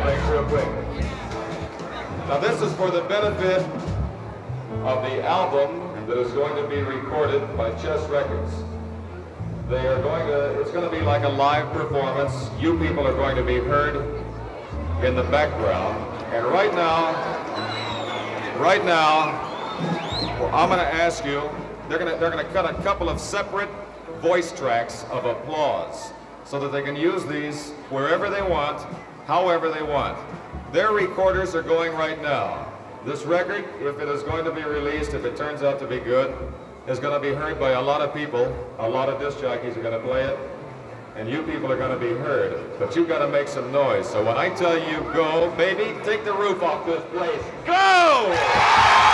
of things real quick. Now this is for the benefit of the album that is going to be recorded by Chess Records. It's going to be like a live performance. You people are going to be heard in the background. And right now, I'm going to ask you, they're going to cut a couple of separate voice tracks of applause so that they can use these wherever they want, however they want. Their recorders are going right now. This record, if it is going to be released, if it turns out to be good, is going to be heard by a lot of people. A lot of disc jockeys are going to play it, and you people are going to be heard. But you've got to make some noise. So when I tell you go, baby, take the roof off this place. Go!